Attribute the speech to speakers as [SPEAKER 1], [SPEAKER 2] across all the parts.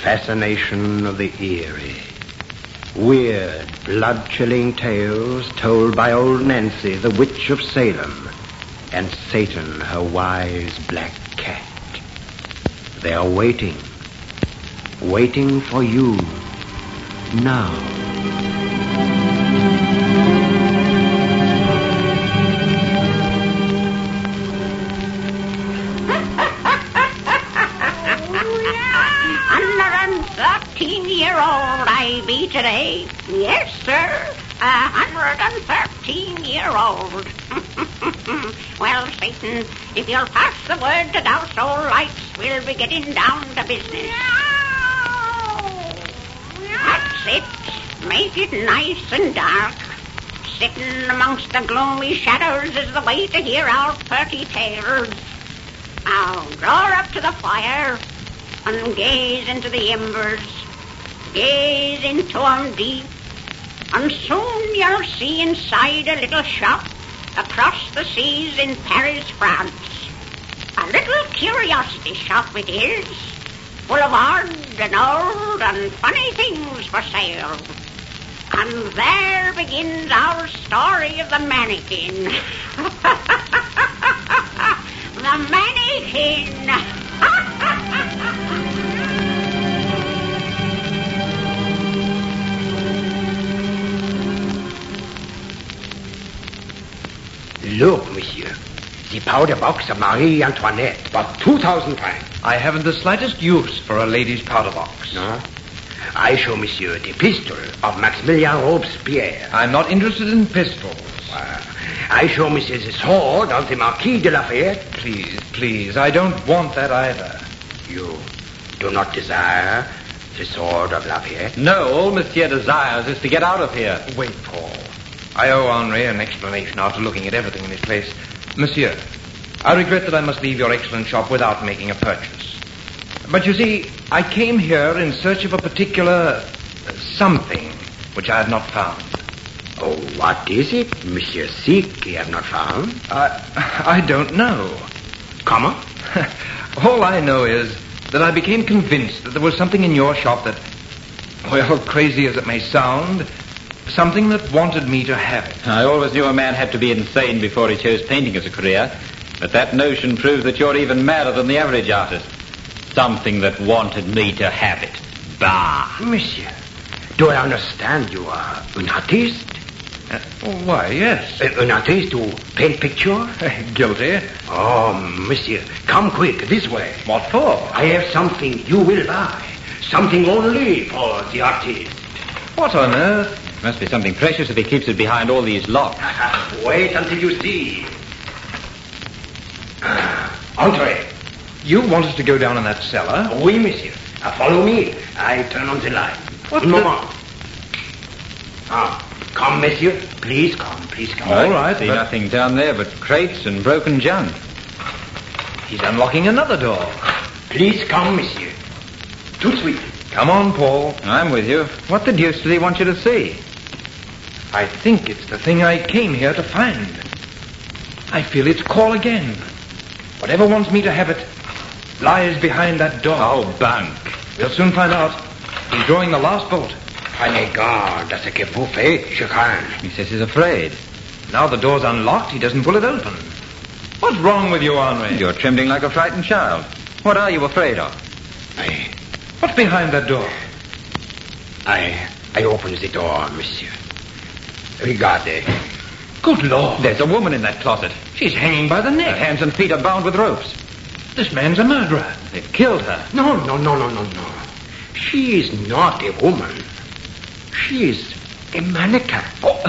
[SPEAKER 1] fascination of the eerie. Weird, blood-chilling tales told by old Nancy, the witch of Salem, and Satan, her wise black cat. They are waiting for you now.
[SPEAKER 2] I be today. Yes, sir. 113-year-old. Well, Satan, if you'll pass the word to douse all lights, we'll be getting down to business. That's it. Make it nice and dark. Sitting amongst the gloomy shadows is the way to hear our purty tales. Now, draw up to the fire and gaze into the embers. Gaze into 'em deep, and soon you'll see inside a little shop across the seas in Paris, France. A little curiosity shop it is, full of odd and old and funny things for sale. And there begins our story of the mannequin. The mannequin.
[SPEAKER 1] Look, monsieur. The powder box of Marie Antoinette, but 2,000 francs.
[SPEAKER 3] I haven't the slightest use for a lady's powder box.
[SPEAKER 1] No? I show monsieur the pistol of Maximilien Robespierre.
[SPEAKER 3] I'm not interested in pistols.
[SPEAKER 1] I show monsieur the sword of the Marquis de Lafayette.
[SPEAKER 3] Please, I don't want that either.
[SPEAKER 1] You do not desire the sword of Lafayette?
[SPEAKER 4] No, all Monsieur desires is to get out of here.
[SPEAKER 3] Wait, Paul. I owe Henri an explanation after looking at everything in his place. Monsieur, I regret that I must leave your excellent shop without making a purchase. But you see, I came here in search of a particular something which I have not found.
[SPEAKER 1] Oh, what is it, Monsieur Seek, you have not found?
[SPEAKER 3] I don't know.
[SPEAKER 1] Comment?
[SPEAKER 3] All I know is that I became convinced that there was something in your shop that, well, crazy as it may sound, something that wanted me to have it.
[SPEAKER 4] I always knew a man had to be insane before he chose painting as a career, but that notion proves that you're even madder than the average artist. Something that wanted me to have it. Bah!
[SPEAKER 1] Monsieur, do I understand you are an artist?
[SPEAKER 3] Why, yes.
[SPEAKER 1] An artist who paint picture?
[SPEAKER 3] Guilty.
[SPEAKER 1] Oh, monsieur, come quick, this way.
[SPEAKER 3] What for?
[SPEAKER 1] I have something you will buy. Something only for the artist.
[SPEAKER 3] What on earth?
[SPEAKER 4] Must be something precious if he keeps it behind all these locks.
[SPEAKER 1] Wait until you see. Entrez.
[SPEAKER 3] You want us to go down in that cellar?
[SPEAKER 1] Oui, monsieur. Follow me. I turn on the light.
[SPEAKER 3] What
[SPEAKER 1] Un moment. Come, monsieur. Please come.
[SPEAKER 3] All right.
[SPEAKER 4] See nothing down there but crates and broken junk.
[SPEAKER 3] He's unlocking another door.
[SPEAKER 1] Please come, monsieur. Tout de suite.
[SPEAKER 3] Come on, Paul.
[SPEAKER 4] I'm with you. What the deuce does he want you to see?
[SPEAKER 3] I think it's the thing I came here to find. I feel its call again. Whatever wants me to have it lies behind that door.
[SPEAKER 4] Oh, bunk.
[SPEAKER 3] We'll soon find out. He's drawing the last bolt.
[SPEAKER 1] Prenez garde à ce que vous faites, je crains.
[SPEAKER 4] He says he's afraid.
[SPEAKER 3] Now the door's unlocked, he doesn't pull it open. What's wrong with you, Henri?
[SPEAKER 4] You're trembling like a frightened child. What are you afraid of?
[SPEAKER 3] What's behind that door?
[SPEAKER 1] I open the door, monsieur. Regardez.
[SPEAKER 3] Good Lord.
[SPEAKER 4] There's a woman in that closet.
[SPEAKER 3] She's hanging by the neck.
[SPEAKER 4] Her hands and feet are bound with ropes.
[SPEAKER 3] This man's a murderer.
[SPEAKER 4] They've killed her.
[SPEAKER 1] No. She is not a woman. She is a mannequin.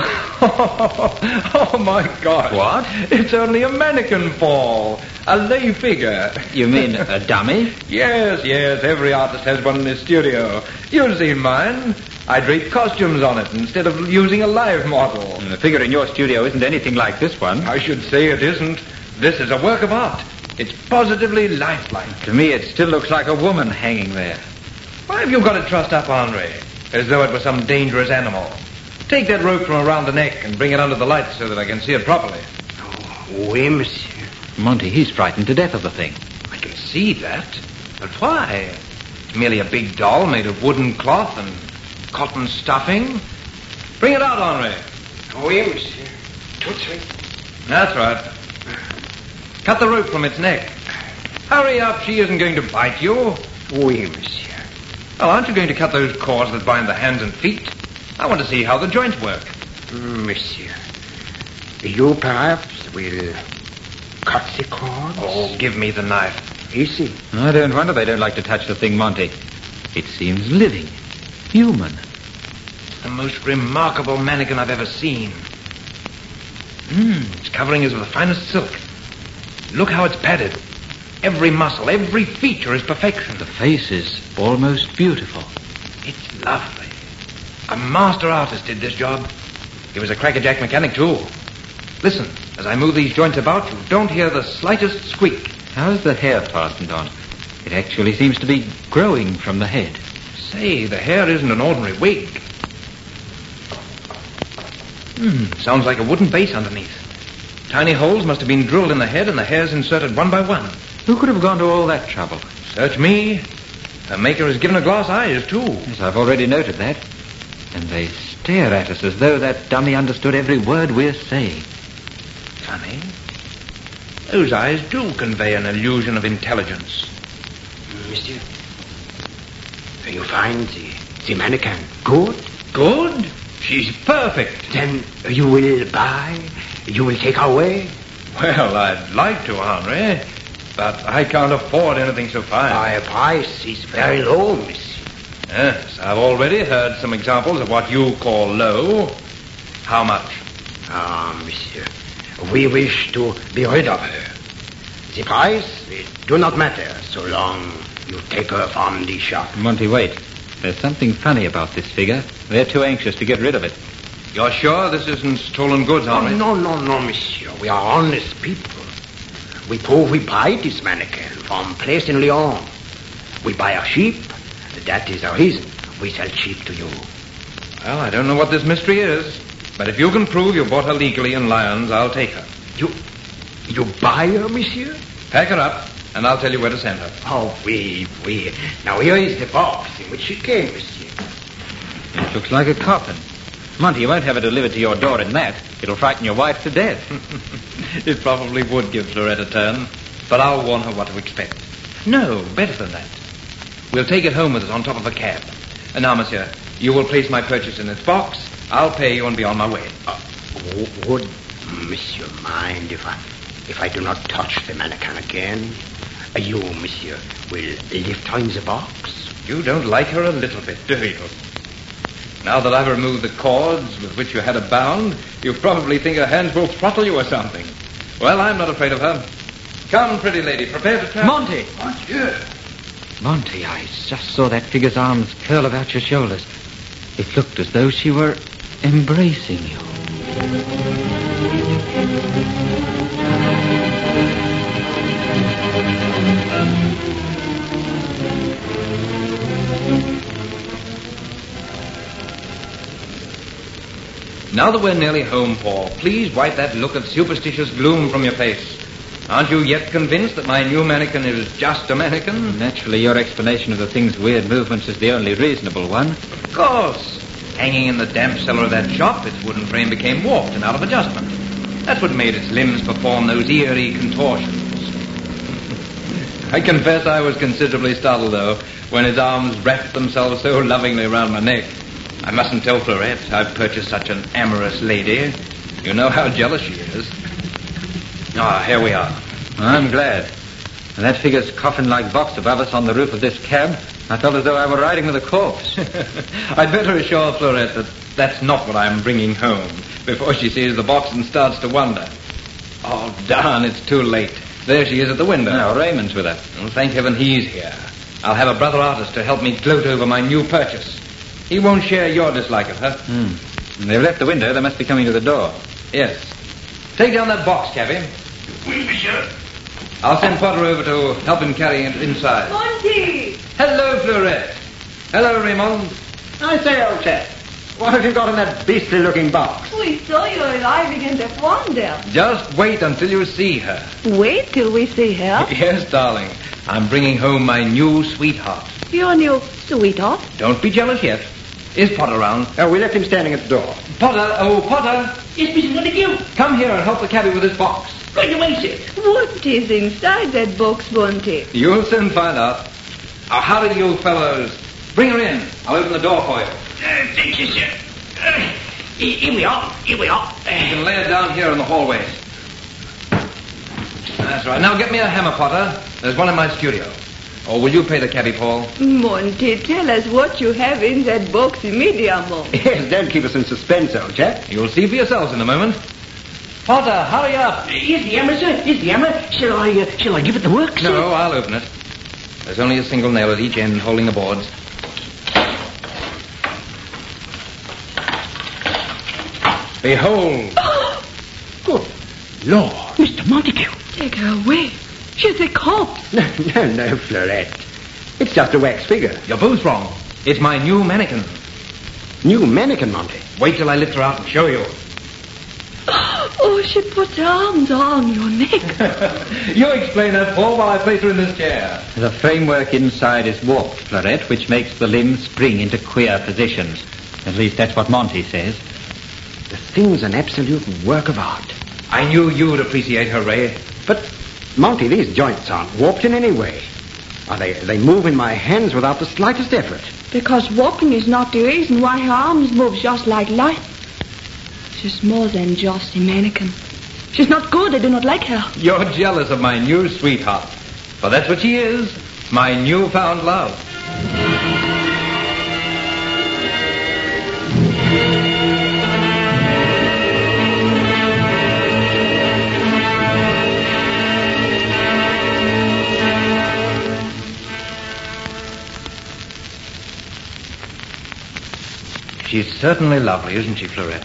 [SPEAKER 3] Oh, my God.
[SPEAKER 4] What?
[SPEAKER 3] It's only a mannequin, Paul. A lay figure.
[SPEAKER 4] You mean a dummy?
[SPEAKER 3] Yes. Every artist has one in his studio. You've seen mine. I drape costumes on it instead of using a live model.
[SPEAKER 4] The figure in your studio isn't anything like this one.
[SPEAKER 3] I should say it isn't. This is a work of art. It's positively lifelike.
[SPEAKER 4] To me, it still looks like a woman hanging there.
[SPEAKER 3] Why have you got it trussed up, Henri? As though it were some dangerous animal. Take that rope from around the neck and bring it under the light so that I can see it properly.
[SPEAKER 1] Oh, oui, monsieur.
[SPEAKER 4] Monty, he's frightened to death of the thing.
[SPEAKER 3] I can see that. But why? It's merely a big doll made of wooden cloth and cotton stuffing. Bring it out, Henri.
[SPEAKER 1] Oui, monsieur. Tout de suite.
[SPEAKER 3] That's right. Cut the rope from its neck. Hurry up, she isn't going to bite you.
[SPEAKER 1] Oui, monsieur.
[SPEAKER 3] Oh, aren't you going to cut those cords that bind the hands and feet? I want to see how the joints work.
[SPEAKER 1] Monsieur, you perhaps will cut the cords?
[SPEAKER 3] Oh, give me the knife.
[SPEAKER 1] Easy.
[SPEAKER 4] I don't wonder they don't like to touch the thing, Monty. It seems living, human.
[SPEAKER 3] It's the most remarkable mannequin I've ever seen. Its covering is of the finest silk. Look how it's padded. Every muscle, every feature is perfection.
[SPEAKER 4] The face is almost beautiful.
[SPEAKER 3] It's lovely. A master artist did this job. He was a crackerjack mechanic, too. Listen, as I move these joints about, you don't hear the slightest squeak.
[SPEAKER 4] How's the hair fastened on? It actually seems to be growing from the head.
[SPEAKER 3] Say, the hair isn't an ordinary wig. Sounds like a wooden base underneath. Tiny holes must have been drilled in the head and the hairs inserted one by one.
[SPEAKER 4] Who could have gone to all that trouble?
[SPEAKER 3] Search me. The maker has given her glass eyes, too.
[SPEAKER 4] Yes, I've already noted that. And they stare at us as though that dummy understood every word we're saying.
[SPEAKER 3] Funny. Those eyes do convey an illusion of intelligence.
[SPEAKER 1] Monsieur, you find the mannequin good?
[SPEAKER 3] Good? She's perfect.
[SPEAKER 1] Then you will buy? You will take away?
[SPEAKER 3] Well, I'd like to, Henri, but I can't afford anything so fine.
[SPEAKER 1] My price is very low, monsieur.
[SPEAKER 3] Yes, I've already heard some examples of what you call low. How much?
[SPEAKER 1] Ah, monsieur, we wish to be rid of her. The price, it do not matter so long you take her from the shop.
[SPEAKER 4] Monty, wait. There's something funny about this figure. They're too anxious to get rid of it.
[SPEAKER 3] You're sure this isn't stolen goods, Henri?
[SPEAKER 1] No, monsieur. We are honest people. We prove we buy this mannequin from place in Lyon. We buy her cheap. That is the reason we sell cheap to you.
[SPEAKER 3] Well, I don't know what this mystery is, but if you can prove you bought her legally in Lyons, I'll take her.
[SPEAKER 1] You buy her, monsieur?
[SPEAKER 3] Pack her up, and I'll tell you where to send her.
[SPEAKER 1] Oh, oui. Now, here is the box in which she came, monsieur.
[SPEAKER 4] It looks like a coffin. Monty, you won't have it delivered to your door in that. It'll frighten your wife to death.
[SPEAKER 3] It probably would give Fleurette a turn, but I'll warn her what to expect. No, better than that. We'll take it home with us on top of a cab. And now, monsieur, you will place my purchase in this box. I'll pay you and be on my way.
[SPEAKER 1] Would monsieur mind if I do not touch the mannequin again? You, monsieur, will lift her in the box?
[SPEAKER 3] You don't like her a little bit, do you? Now that I've removed the cords with which you had her bound, you probably think her hands will throttle you or something. Well, I'm not afraid of her. Come, pretty lady, prepare to travel.
[SPEAKER 4] Monty!
[SPEAKER 3] Monsieur!
[SPEAKER 4] Monty, I just saw that figure's arms curl about your shoulders. It looked as though she were embracing you.
[SPEAKER 3] Now that we're nearly home, Paul, please wipe that look of superstitious gloom from your face. Aren't you yet convinced that my new mannequin is just a mannequin?
[SPEAKER 4] Naturally, your explanation of the thing's weird movements is the only reasonable one.
[SPEAKER 3] Of course. Hanging in the damp cellar of that shop, its wooden frame became warped and out of adjustment. That's what made its limbs perform those eerie contortions. I confess I was considerably startled, though, when its arms wrapped themselves so lovingly around my neck. I mustn't tell Fleurette I've purchased such an amorous lady. You know how jealous she is. Ah, here we are.
[SPEAKER 4] I'm glad. And that figure's coffin-like box above us on the roof of this cab, I felt as though I were riding with a corpse.
[SPEAKER 3] I'd better assure Fleurette that that's not what I'm bringing home before she sees the box and starts to wonder. Oh, darn, it's too late. There she is at the window.
[SPEAKER 4] Now, Raymond's with her.
[SPEAKER 3] Well, thank heaven he's here. I'll have a brother artist to help me gloat over my new purchase. He won't share your dislike of her.
[SPEAKER 4] They've left the window. They must be coming to the door.
[SPEAKER 3] Yes. Take down that box, cabby.
[SPEAKER 1] Oui, monsieur.
[SPEAKER 3] I'll send Potter over to help him carry it inside.
[SPEAKER 5] Monty!
[SPEAKER 3] Hello, Fleurette. Hello, Raymond.
[SPEAKER 1] I say, old chap, what have you got in that beastly-looking box?
[SPEAKER 5] We saw you arriving in the wonder.
[SPEAKER 3] Just wait until you see her.
[SPEAKER 5] Wait till we see her.
[SPEAKER 3] Yes, darling. I'm bringing home my new sweetheart.
[SPEAKER 5] Your new sweetheart?
[SPEAKER 3] Don't be jealous yet. Is Potter around?
[SPEAKER 1] Oh, we left him standing at the door.
[SPEAKER 3] Potter! Oh, Potter!
[SPEAKER 6] Yes, Mr. Montague.
[SPEAKER 3] Come here and help the cabby with this box.
[SPEAKER 6] Right away, sir.
[SPEAKER 5] What is inside that box, Monty?
[SPEAKER 3] You'll soon find out. Oh, howdy, you fellows. Bring her in. I'll open the door for you.
[SPEAKER 6] Thank you, sir. Here we are.
[SPEAKER 3] You can lay her down here in the hallway. That's right. Now get me a hammer, Potter. There's one in my studio. Or will you pay the cabby, Paul?
[SPEAKER 5] Monty, tell us what you have in that box immediately.
[SPEAKER 1] Yes, don't keep us in suspense, old chap.
[SPEAKER 3] You'll see for yourselves in a moment. Potter, hurry up.
[SPEAKER 6] Here's the hammer, sir. Here's the hammer. Shall I give it the work, sir?
[SPEAKER 3] No, I'll open it. There's only a single nail at each end holding the boards. Behold.
[SPEAKER 1] Good Lord.
[SPEAKER 6] Mr. Montague.
[SPEAKER 5] Take her away. She's a corpse.
[SPEAKER 1] No, Florette. It's just a wax figure.
[SPEAKER 3] You're both wrong. It's my new mannequin.
[SPEAKER 1] New mannequin, Monty.
[SPEAKER 3] Wait till I lift her out and show you.
[SPEAKER 5] Oh, she puts her arms on your neck.
[SPEAKER 3] You explain that, Paul, while I place her in this chair.
[SPEAKER 4] The framework inside is warped, Florette, which makes the limbs spring into queer positions. At least that's what Monty says.
[SPEAKER 1] The thing's an absolute work of art.
[SPEAKER 3] I knew you would appreciate her, Ray.
[SPEAKER 1] But, Monty, these joints aren't warped in any way. They move in my hands without the slightest effort.
[SPEAKER 5] Because walking is not the reason why her arms move just like light. She's more than just a mannequin. She's not good. I do not like her.
[SPEAKER 3] You're jealous of my new sweetheart. For that's what she is. My newfound love. She's certainly lovely, isn't she, Florette?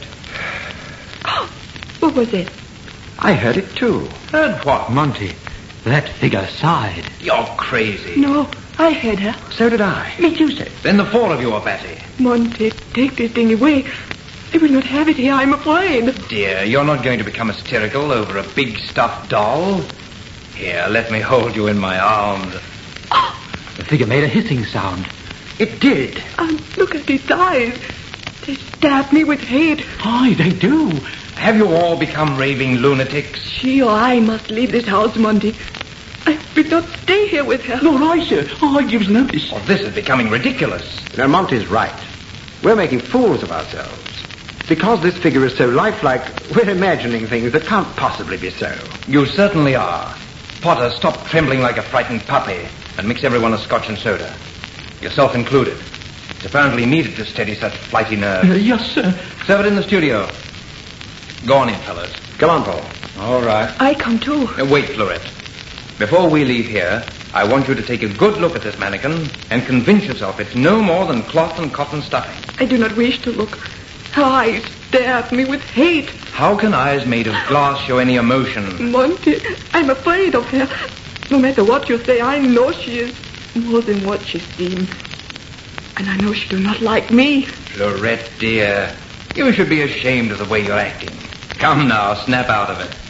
[SPEAKER 5] What was it?
[SPEAKER 1] I heard it too.
[SPEAKER 3] Heard what?
[SPEAKER 4] Monty, that figure sighed.
[SPEAKER 3] You're crazy.
[SPEAKER 5] No, I heard her.
[SPEAKER 1] So did I.
[SPEAKER 6] Me too, sir.
[SPEAKER 3] Then the four of you are batty.
[SPEAKER 5] Monty, take this thing away. I will not have it here, I'm afraid.
[SPEAKER 3] Dear, you're not going to become hysterical over a big stuffed doll. Here, let me hold you in my arms.
[SPEAKER 4] The figure made a hissing sound.
[SPEAKER 1] It did.
[SPEAKER 5] Look at his eyes. They stab me with hate.
[SPEAKER 6] Aye, they do.
[SPEAKER 3] Have you all become raving lunatics?
[SPEAKER 5] She or I must leave this house, Monty. I will not stay here with her.
[SPEAKER 6] Nor I, sir. I gives notice.
[SPEAKER 3] Oh, this is becoming ridiculous.
[SPEAKER 1] Now, Monty's right. We're making fools of ourselves. Because this figure is so lifelike, we're imagining things that can't possibly be so.
[SPEAKER 3] You certainly are. Potter, stop trembling like a frightened puppy and mix everyone a scotch and soda. Yourself included. It's apparently needed to steady such flighty nerves.
[SPEAKER 6] Yes, sir.
[SPEAKER 3] Serve it in the studio. Go on in, fellas.
[SPEAKER 1] Come on, Paul.
[SPEAKER 3] All right.
[SPEAKER 5] I come too.
[SPEAKER 3] Wait, Florette. Before we leave here, I want you to take a good look at this mannequin and convince yourself it's no more than cloth and cotton stuffing.
[SPEAKER 5] I do not wish to look. Her eyes stare at me with hate.
[SPEAKER 3] How can eyes made of glass show any emotion?
[SPEAKER 5] Monty, I'm afraid of her. No matter what you say, I know she is more than what she seems. And I know she do not like me.
[SPEAKER 3] Florette, dear, you should be ashamed of the way you're acting. Come now, snap out of it.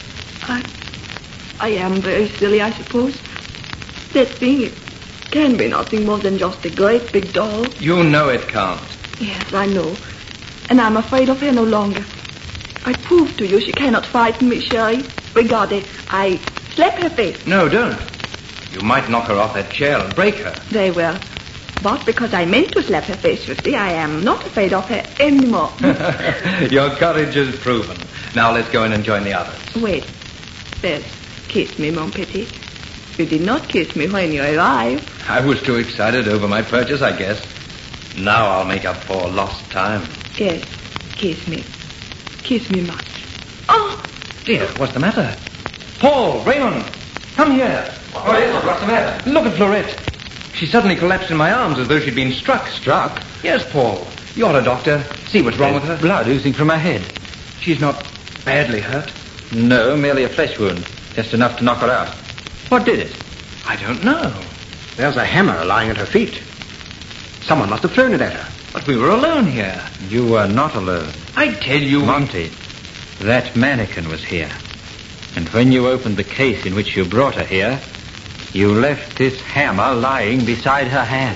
[SPEAKER 5] I am very silly, I suppose. That thing, it can be nothing more than just a great big doll.
[SPEAKER 3] You know it can't.
[SPEAKER 5] Yes, I know. And I'm afraid of her no longer. I prove to you she cannot frighten me, Sherry. Regardez, I slap her face.
[SPEAKER 3] No, don't. You might knock her off that chair and break her.
[SPEAKER 5] Very well. But because I meant to slap her face, you see, I am not afraid of her anymore.
[SPEAKER 3] Your courage is proven. Now let's go in and join the others.
[SPEAKER 5] Wait. First, kiss me, mon petit. You did not kiss me when you arrived.
[SPEAKER 3] I was too excited over my purchase, I guess. Now I'll make up for lost time.
[SPEAKER 5] Yes, kiss me. Kiss me much. Oh!
[SPEAKER 3] Dear, what's the matter? Paul, Raymond, come here. What is it? What's the matter? Look at Florette. She suddenly collapsed in my arms as though she'd been struck.
[SPEAKER 4] Struck?
[SPEAKER 3] Yes, Paul. You're a doctor. See what's wrong with her.
[SPEAKER 4] Blood oozing from her head.
[SPEAKER 3] She's not badly hurt.
[SPEAKER 4] No, merely a flesh wound. Just enough to knock her out. What did it?
[SPEAKER 3] I don't know.
[SPEAKER 1] There's a hammer lying at her feet. Someone must have thrown it at her.
[SPEAKER 3] But we were alone here.
[SPEAKER 4] You were not alone.
[SPEAKER 3] I tell you...
[SPEAKER 4] Monty, that mannequin was here. And when you opened the case in which you brought her here, you left this hammer lying beside her hand.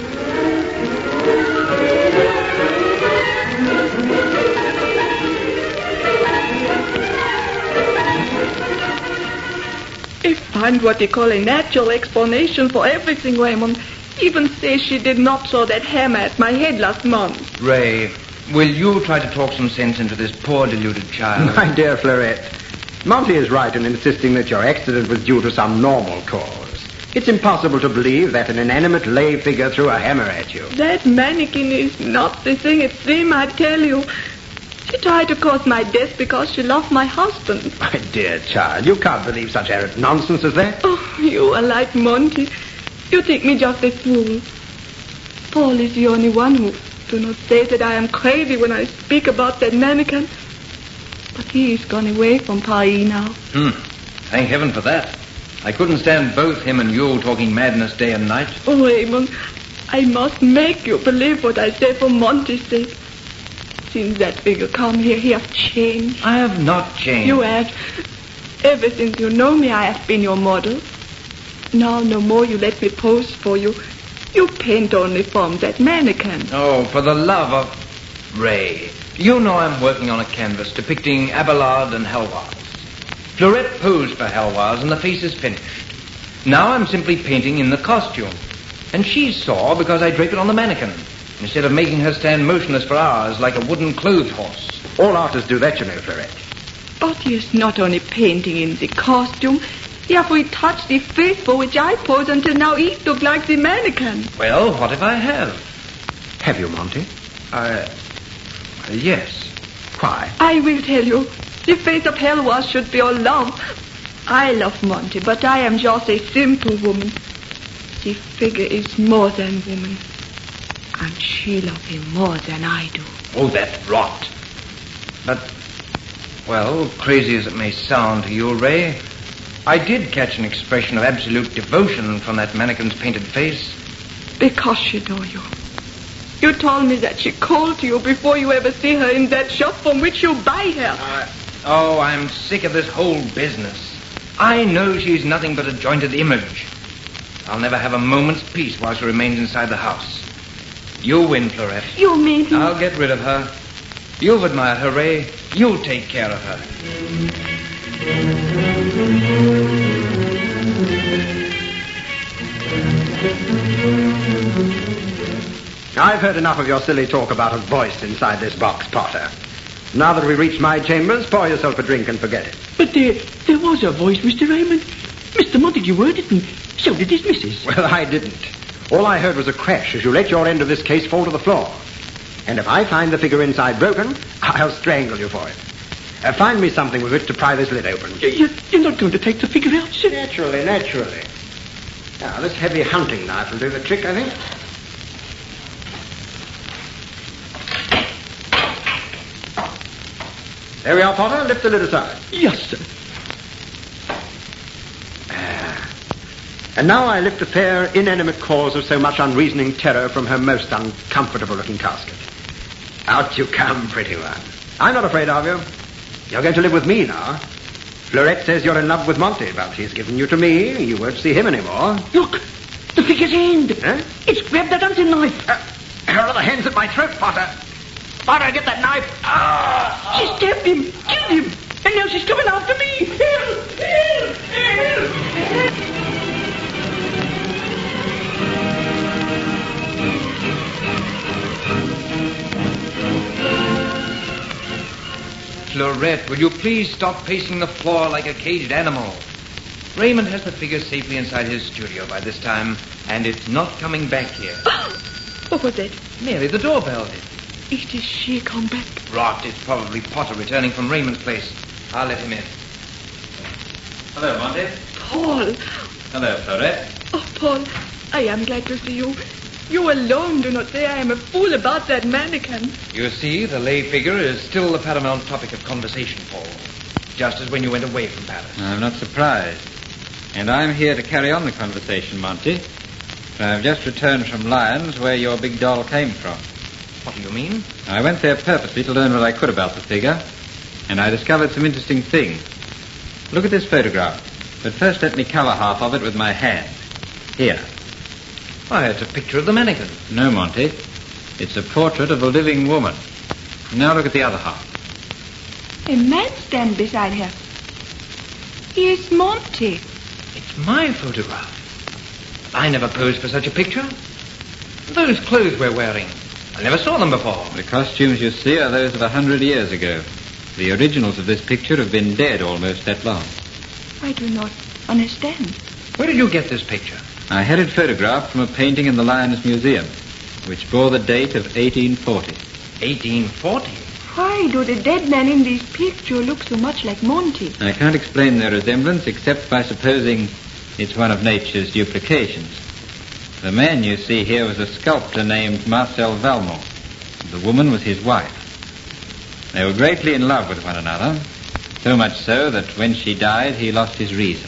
[SPEAKER 5] I find what they call a natural explanation for everything, Raymond. Even says she did not throw that hammer at my head last month.
[SPEAKER 3] Ray, will you try to talk some sense into this poor deluded child?
[SPEAKER 1] My dear Fleurette, Monty is right in insisting that your accident was due to some normal cause. It's impossible to believe that an inanimate lay figure threw a hammer at you.
[SPEAKER 5] That mannequin is not the thing it seems, I tell you. She tried to cause my death because she loved my husband.
[SPEAKER 1] My dear child, you can't believe such arrant nonsense as that.
[SPEAKER 5] Oh, you are like Monty. You think me just a fool. Paul is the only one who do not say that I am crazy when I speak about that mannequin. But he is gone away from Paris now.
[SPEAKER 3] Thank heaven for that. I couldn't stand both him and you talking madness day and night.
[SPEAKER 5] Oh, Raymond, I must make you believe what I say for Monty's sake. Since that figure come here, he have changed.
[SPEAKER 3] I have not changed.
[SPEAKER 5] You have. Ever since you know me, I have been your model. Now no more you let me pose for you. You paint only from that mannequin.
[SPEAKER 3] Oh, for the love of Ray. You know I'm working on a canvas depicting Abelard and Helwaz. Fleurette posed for Helwaz and the face is finished. Now I'm simply painting in the costume. And she saw because I draped it on the mannequin, instead of making her stand motionless for hours like a wooden clothes horse.
[SPEAKER 1] All artists do that, you know, Fleurette.
[SPEAKER 5] But he is not only painting in the costume, he have retouched the face for which I pose until now it look like the mannequin.
[SPEAKER 3] Well, what if I have?
[SPEAKER 1] Have you, Monty?
[SPEAKER 3] Yes.
[SPEAKER 1] Why?
[SPEAKER 5] I will tell you. The face of Helwaz should be all love. I love Monty, but I am just a simple woman. The figure is more than woman. And she loves him more than I do.
[SPEAKER 3] Oh, that's rot. But, well, crazy as it may sound to you, Ray, I did catch an expression of absolute devotion from that mannequin's painted face.
[SPEAKER 5] Because she know you. You told me that she called to you before you ever see her in that shop from which you buy her.
[SPEAKER 3] I'm sick of this whole business. I know she's nothing but a jointed image. I'll never have a moment's peace while she remains inside the house. You win, Fleurette.
[SPEAKER 5] You mean...
[SPEAKER 3] I'll get rid of her. You've admired her, Ray. You take care of her.
[SPEAKER 1] I've heard enough of your silly talk about a voice inside this box, Potter. Now that we've reached my chambers, pour yourself a drink and forget it.
[SPEAKER 6] But there was a voice, Mr. Raymond. Mr. Montague heard it, and so did his missus.
[SPEAKER 1] Well, I didn't. All I heard was a crash as you let your end of this case fall to the floor. And if I find the figure inside broken, I'll strangle you for it. Find me something with which to pry this lid open.
[SPEAKER 6] You're not going to take the figure out, sir?
[SPEAKER 1] Naturally. Now, this heavy hunting knife will do the trick, I think. There we are, Potter. Lift the lid aside.
[SPEAKER 6] Yes, sir.
[SPEAKER 1] And now I lift the fair, inanimate cause of so much unreasoning terror from her most uncomfortable-looking casket. Out you come, pretty one. I'm not afraid of you. You're going to live with me now. Fleurette says you're in love with Monty, but he's given you to me. You won't see him anymore.
[SPEAKER 6] Look, the figure's end.
[SPEAKER 1] Huh?
[SPEAKER 6] It's grabbed that hunting knife.
[SPEAKER 1] Her other hand's at my throat, Potter. Potter, get that knife.
[SPEAKER 6] She stabbed him, killed him, and now she's coming after me.
[SPEAKER 3] Fleurette, will you please stop pacing the floor like a caged animal? Raymond has the figure safely inside his studio by this time, and it's not coming back here.
[SPEAKER 5] What was that?
[SPEAKER 3] Mary, the doorbell did.
[SPEAKER 5] It is she come back.
[SPEAKER 3] Rot, it's probably Potter returning from Raymond's place. I'll let him in.
[SPEAKER 4] Hello, Monty.
[SPEAKER 5] Paul.
[SPEAKER 4] Hello, Fleurette.
[SPEAKER 5] Oh, Paul, I am glad to see you. You alone do not say I am a fool about that mannequin.
[SPEAKER 3] You see, the lay figure is still the paramount topic of conversation, Paul. Just as when you went away from Paris.
[SPEAKER 4] I'm not surprised. And I'm here to carry on the conversation, Monty. I've just returned from Lyons, where your big doll came from.
[SPEAKER 3] What do you mean?
[SPEAKER 4] I went there purposely to learn what I could about the figure, and I discovered some interesting things. Look at this photograph. But first let me cover half of it with my hand. Here.
[SPEAKER 3] Why, it's a picture of the mannequin.
[SPEAKER 4] No, Monty. It's a portrait of a living woman. Now look at the other half.
[SPEAKER 5] A man stands beside her. He is Monty.
[SPEAKER 3] It's my photograph. I never posed for such a picture. Those clothes we're wearing, I never saw them before.
[SPEAKER 4] The costumes you see are those of 100 years ago. The originals of this picture have been dead almost that long.
[SPEAKER 5] I do not understand.
[SPEAKER 3] Where did you get this picture?
[SPEAKER 4] I had it photographed from a painting in the Lyons Museum, which bore the date of 1840.
[SPEAKER 3] 1840?
[SPEAKER 5] Why do the dead men in this picture look so much like Monty?
[SPEAKER 4] I can't explain their resemblance except by supposing it's one of nature's duplications. The man you see here was a sculptor named Marcel Valmont. The woman was his wife. They were greatly in love with one another, so much so that when she died, he lost his reason.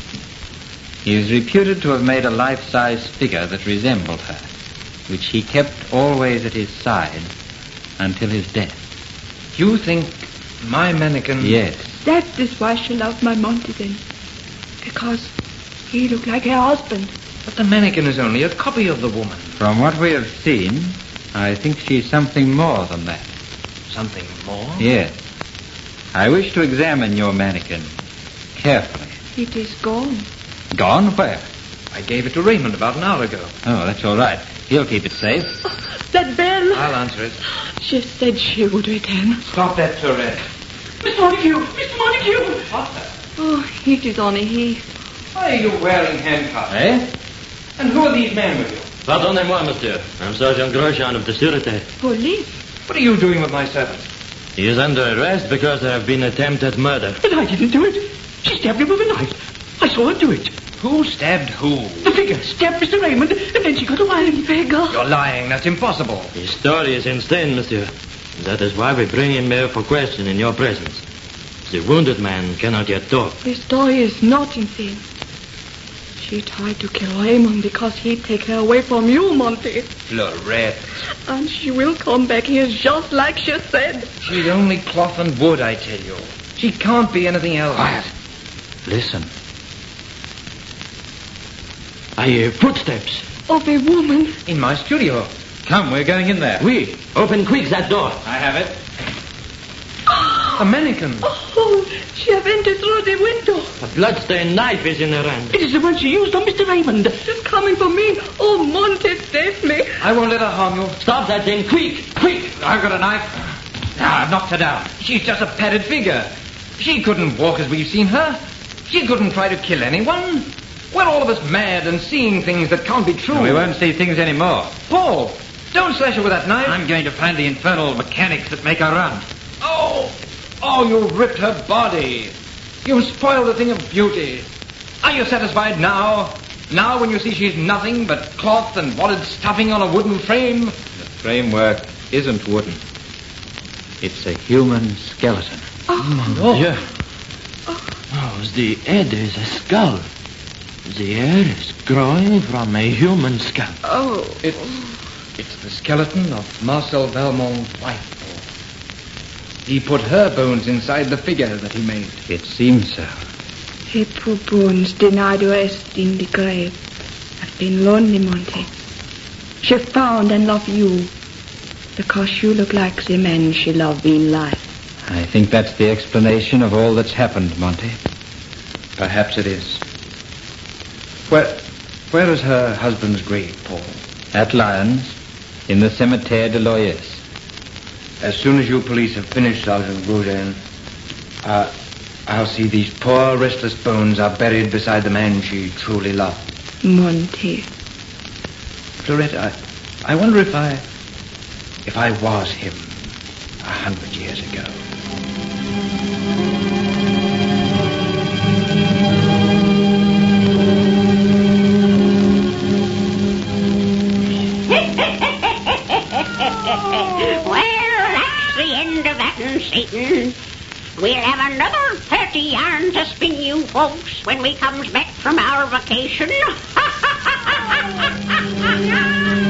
[SPEAKER 4] He is reputed to have made a life-size figure that resembled her, which he kept always at his side until his death.
[SPEAKER 3] You think my mannequin...
[SPEAKER 4] Yes.
[SPEAKER 5] That is why she loved my Monty then. Because he looked like her husband.
[SPEAKER 3] But the mannequin is only a copy of the woman.
[SPEAKER 4] From what we have seen, I think she's something more than that.
[SPEAKER 3] Something more?
[SPEAKER 4] Yes. I wish to examine your mannequin carefully.
[SPEAKER 5] It is gone.
[SPEAKER 4] Gone? Where?
[SPEAKER 3] I gave it to Raymond about an hour ago.
[SPEAKER 4] Oh, that's all right. He'll keep it safe.
[SPEAKER 5] That bell.
[SPEAKER 3] I'll answer it.
[SPEAKER 5] She said she would return.
[SPEAKER 3] Stop that, Tourette.
[SPEAKER 6] Mr. Montague! Mr. Montague!
[SPEAKER 3] What's that?
[SPEAKER 5] Oh, it is only he.
[SPEAKER 3] Why are you wearing handcuffs?
[SPEAKER 4] Eh?
[SPEAKER 3] And who are these men with you?
[SPEAKER 7] Pardonnez-moi, monsieur. I'm Sergeant Grosjean of the Sûreté.
[SPEAKER 5] Police.
[SPEAKER 3] What are you doing with my servant?
[SPEAKER 7] He is under arrest because there have been attempted murder.
[SPEAKER 6] But I didn't do it. She stabbed him with a knife. I saw her do it.
[SPEAKER 3] Who stabbed who?
[SPEAKER 6] The figure stabbed Mr. Raymond, and then she got away.
[SPEAKER 5] Figure.
[SPEAKER 3] You're lying. That's impossible.
[SPEAKER 7] His story is insane, monsieur. That is why we bring him here for question in your presence. The wounded man cannot yet talk.
[SPEAKER 5] The story is not insane. She tried to kill Raymond because he'd take her away from you, Monty.
[SPEAKER 3] Florette.
[SPEAKER 5] And she will come back here just like she said.
[SPEAKER 3] She's only cloth and wood, I tell you. She can't be anything else.
[SPEAKER 4] Quiet. Listen.
[SPEAKER 7] I hear footsteps.
[SPEAKER 5] Of a woman.
[SPEAKER 3] In my studio.
[SPEAKER 4] Come, we're going in there.
[SPEAKER 7] Oui, open quick that door.
[SPEAKER 4] I have it.
[SPEAKER 3] The mannequin.
[SPEAKER 5] Oh, she have entered through the window.
[SPEAKER 7] A bloodstained knife is in her hand.
[SPEAKER 6] It is the one she used on Mr. Raymond.
[SPEAKER 5] She's coming for me. Oh, Monty, save me.
[SPEAKER 3] I won't let her harm you.
[SPEAKER 7] Stop that thing, quick, quick.
[SPEAKER 3] I've got a knife. I've knocked her down. She's just a padded figure. She couldn't walk as we've seen her. She couldn't try to kill anyone. We're all of us mad and seeing things that can't be true.
[SPEAKER 4] We won't see things anymore.
[SPEAKER 3] Paul, don't slash her with that knife.
[SPEAKER 4] I'm going to find the infernal mechanics that make her run.
[SPEAKER 3] Oh, you ripped her body. You spoiled a thing of beauty. Are you satisfied now? Now when you see she's nothing but cloth and wadded stuffing on a wooden frame?
[SPEAKER 4] The framework isn't wooden. It's a human skeleton.
[SPEAKER 7] Yeah. Oh, the head is a skull. The hair is growing from a human scalp.
[SPEAKER 5] Oh.
[SPEAKER 3] It's the skeleton of Marcel Valmont's wife. He put her bones inside the figure that he made.
[SPEAKER 4] It seems so.
[SPEAKER 5] Her poor bones denied rest in the grave. I've been lonely, Monty. She found and loved you because you look like the man she loved in life.
[SPEAKER 4] I think that's the explanation of all that's happened, Monty.
[SPEAKER 3] Perhaps it is. Where is her husband's grave, Paul?
[SPEAKER 4] At Lyons, in the Cimetière de Loyers.
[SPEAKER 3] As soon as you police have finished, Sergeant Grosjean, I'll see these poor, restless bones are buried beside the man she truly loved.
[SPEAKER 5] Monty.
[SPEAKER 3] Florette, I wonder if I was him 100 years ago.
[SPEAKER 2] Satan. We'll have another 30 yarn to spin you folks when we comes back from our vacation.